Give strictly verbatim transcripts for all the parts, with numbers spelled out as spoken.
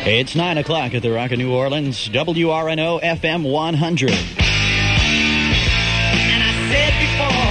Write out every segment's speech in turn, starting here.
It's nine o'clock at the Rock of New Orleans, W R N O F M one hundred. And I said before...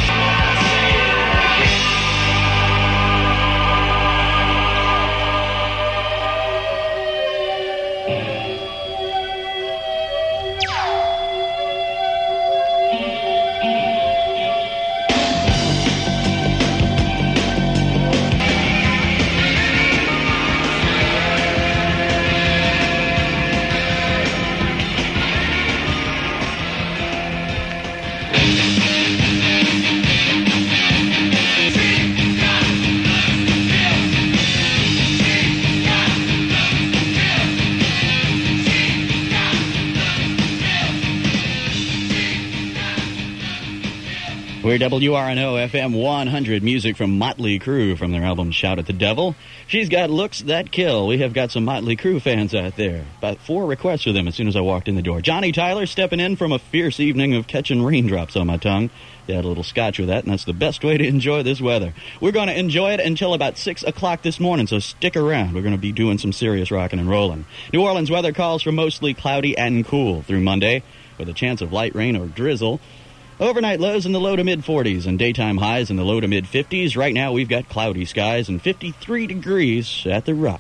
We're W R N O F M one hundred, music from Motley Crue from their album Shout at the Devil. She's got looks that kill. We have got some Motley Crue fans out there. About four requests for them as soon as I walked in the door. Johnny Tyler stepping in from a fierce evening of catching raindrops on my tongue. You had a little scotch with that, and that's the best way to enjoy this weather. We're going to enjoy it until about six o'clock this morning, so stick around. We're going to be doing some serious rocking and rolling. New Orleans weather calls for mostly cloudy and cool through Monday, with a chance of light rain or drizzle. Overnight lows in the low to mid-forties and daytime highs in the low to mid-fifties. Right now, we've got cloudy skies and fifty-three degrees at the Rock.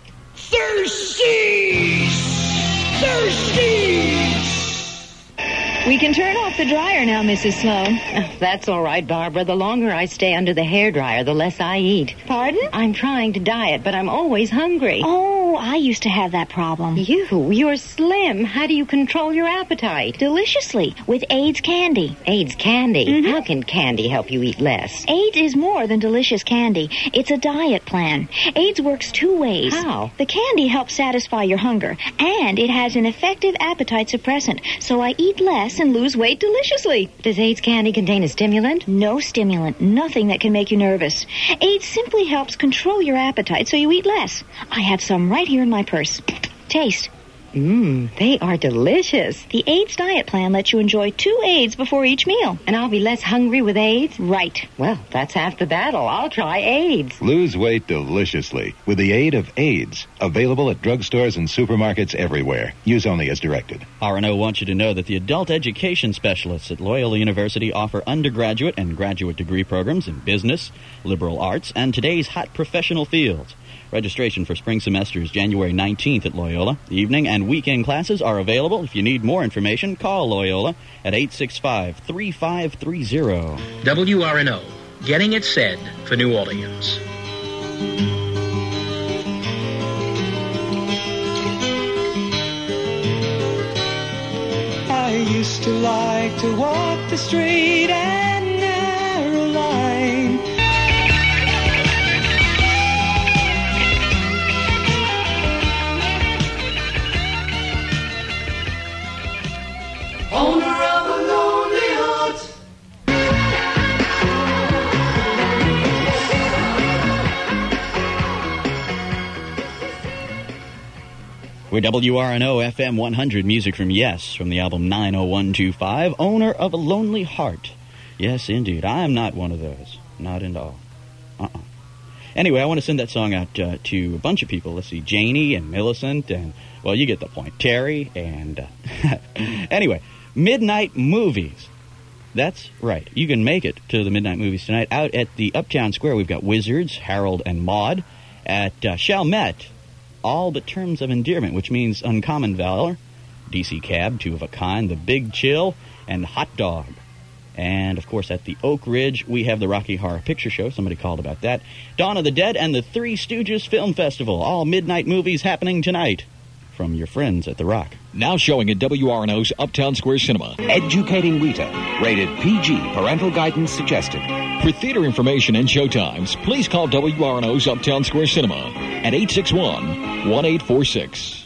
Thirsty! Thirsty! We can turn off the dryer now, Missus Sloan. Oh, that's all right, Barbara. The longer I stay under the hairdryer, the less I eat. Pardon? I'm trying to diet, but I'm always hungry. Oh, I used to have that problem. You? You're slim. How do you control your appetite? Deliciously, with AIDS candy. AIDS candy? Mm-hmm. How can candy help you eat less? AIDS is more than delicious candy. It's a diet plan. AIDS works two ways. How? The candy helps satisfy your hunger, and it has an effective appetite suppressant, so I eat less and lose weight deliciously. Does AIDS candy contain a stimulant? No stimulant. Nothing that can make you nervous. AIDS simply helps control your appetite so you eat less. I have some right here in my purse. Taste. Mmm, they are delicious. The AIDS diet plan lets you enjoy two AIDS before each meal. And I'll be less hungry with AIDS? Right. Well, that's half the battle. I'll try AIDS. Lose weight deliciously with the aid of AIDS. Available at drugstores and supermarkets everywhere. Use only as directed. R N O wants you to know that the adult education specialists at Loyola University offer undergraduate and graduate degree programs in business, liberal arts, and today's hot professional fields. Registration for spring semester is January nineteenth at Loyola. Evening and weekend classes are available. If you need more information, call Loyola at eight six five, three five three zero. W R N O, getting it said for New Orleans. I used to like to walk the straight and narrow line. Owner of a lonely heart. We're W R N O F M one hundred, music from Yes, from the album nine oh one two five, Owner of a Lonely Heart. Yes, indeed. I'm not one of those. Not at all. Uh-uh. Anyway, I want to send that song out uh, to a bunch of people. Let's see, Janie and Millicent and, well, you get the point, Terry and... Uh, anyway, Midnight Movies. That's right. You can make it to the Midnight Movies tonight. Out at the Uptown Square, we've got Wizards, Harold, and Maude. At uh, Chalmette, All But Terms of Endearment, which means Uncommon Valor, D C Cab, Two of a Kind, The Big Chill, and Hot Dog. And, of course, at the Oak Ridge, we have the Rocky Horror Picture Show. Somebody called about that. Dawn of the Dead and the Three Stooges Film Festival. All midnight movies happening tonight from your friends at The Rock. Now showing at W R N O's Uptown Square Cinema. Educating Rita. Rated P G. Parental guidance suggested. For theater information and showtimes, please call W R N O's Uptown Square Cinema at eight six one, one eight four six.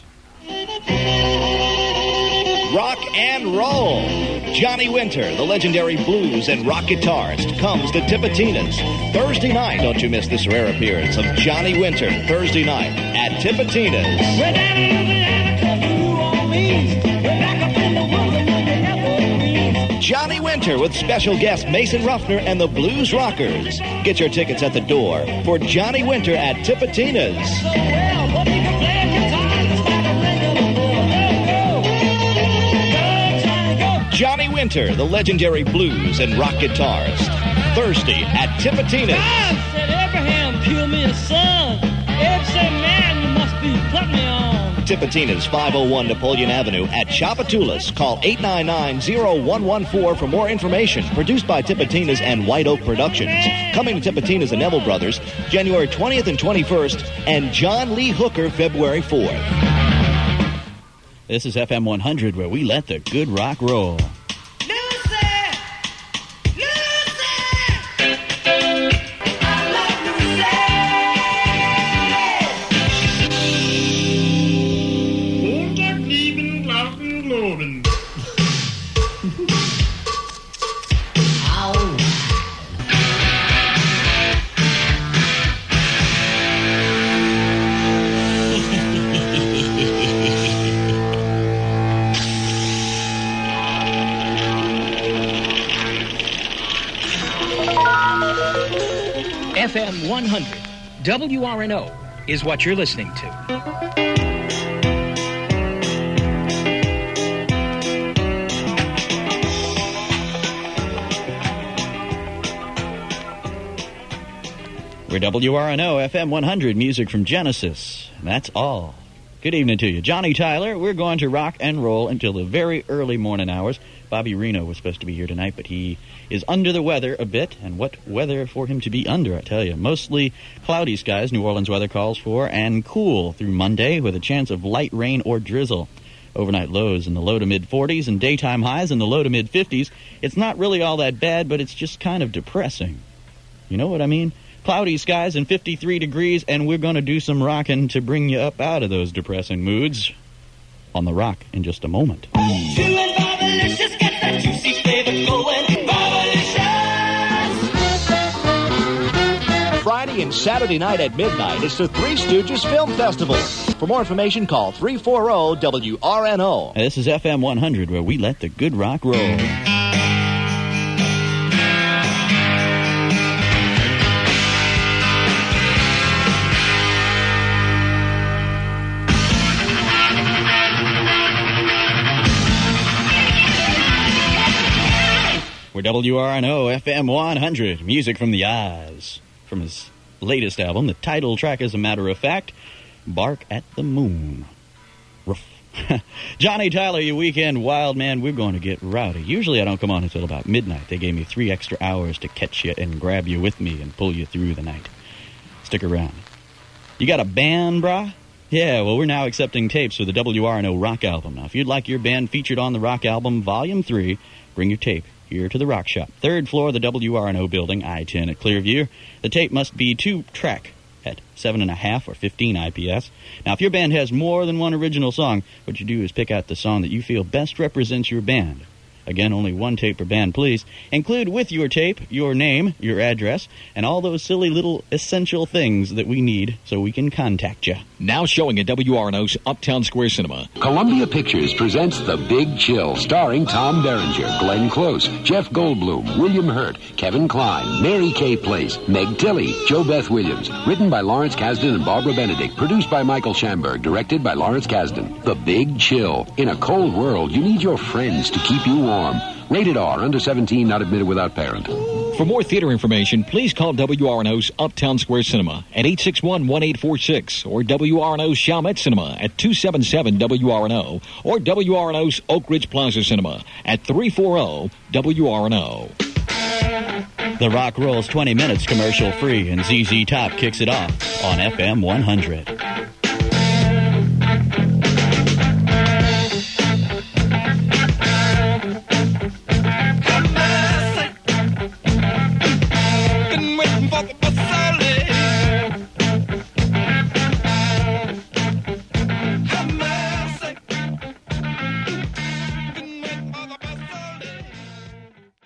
Rock and roll. Johnny Winter, the legendary blues and rock guitarist, comes to Tipitina's Thursday night. Don't you miss this rare appearance of Johnny Winter Thursday night at Tipitina's. We're down in Louisiana, come to New Orleans. We're back up in the wilderness, the Everglades. Johnny Winter with special guest Mason Ruffner and the Blues Rockers. Get your tickets at the door for Johnny Winter at Tipitina's. So well, but he can play guitar. Winter, the legendary blues and rock guitarist. Thursday at Tipitina's. God said Abraham killed me a son. Abe said, man, you must be putting me on. Tipitina's, five oh one Napoleon Avenue at Chapatulas. Call eight nine nine, oh one one four for more information. Produced by Tipitina's and White Oak Productions. Coming to Tipitina's and Neville Brothers, January twentieth and twenty-first, and John Lee Hooker, February fourth. This is F M one hundred, where we let the good rock roll. F M one hundred, W R N O, is what you're listening to. We're W R N O, F M one hundred, music from Genesis. That's all. Good evening to you. Johnny Tyler, we're going to rock and roll until the very early morning hours. Bobby Reno was supposed to be here tonight, but he is under the weather a bit. And what weather for him to be under, I tell you. Mostly cloudy skies, New Orleans weather calls for, and cool through Monday with a chance of light rain or drizzle. Overnight lows in the low to mid-forties and daytime highs in the low to mid-fifties. It's not really all that bad, but it's just kind of depressing. You know what I mean? Cloudy skies and fifty-three degrees, and we're going to do some rocking to bring you up out of those depressing moods on The Rock in just a moment. Friday and Saturday night at midnight, it's the Three Stooges Film Festival. For more information, call three four zero W R N O. This is F M one hundred, where we let the good rock roll. We're W R N O, F M one hundred, music from the Eyes. From his latest album, the title track, as a matter of fact, Bark at the Moon. Ruff. Johnny Tyler, you weekend wild man, we're going to get rowdy. Usually I don't come on until about midnight. They gave me three extra hours to catch you and grab you with me and pull you through the night. Stick around. You got a band, brah? Yeah, well, we're now accepting tapes for the W R N O Rock album. Now, if you'd like your band featured on the Rock album, Volume three, bring your tape here to the Rock Shop. Third floor of the W R N O building, I ten at Clearview. The tape must be two-track at seven point five or fifteen I P S. Now, if your band has more than one original song, what you do is pick out the song that you feel best represents your band. Again, only one tape per band, please. Include with your tape your name, your address, and all those silly little essential things that we need so we can contact you. Now showing at W R N O's Uptown Square Cinema. Columbia Pictures presents The Big Chill, starring Tom Berenger, Glenn Close, Jeff Goldblum, William Hurt, Kevin Kline, Mary Kay Place, Meg Tilly, Jo Beth Williams. Written by Lawrence Kasdan and Barbara Benedict. Produced by Michael Schamberg. Directed by Lawrence Kasdan. The Big Chill. In a cold world, you need your friends to keep you warm. Rated R, under seventeen, not admitted without parent. For more theater information, please call W R N O's Uptown Square Cinema at eight six one, one eight four six or W R N O's Chalmette Cinema at two seven seven W R N O or W R N O's Oak Ridge Plaza Cinema at three four zero W R N O. The Rock rolls twenty minutes commercial free, and Z Z Top kicks it off on F M one hundred.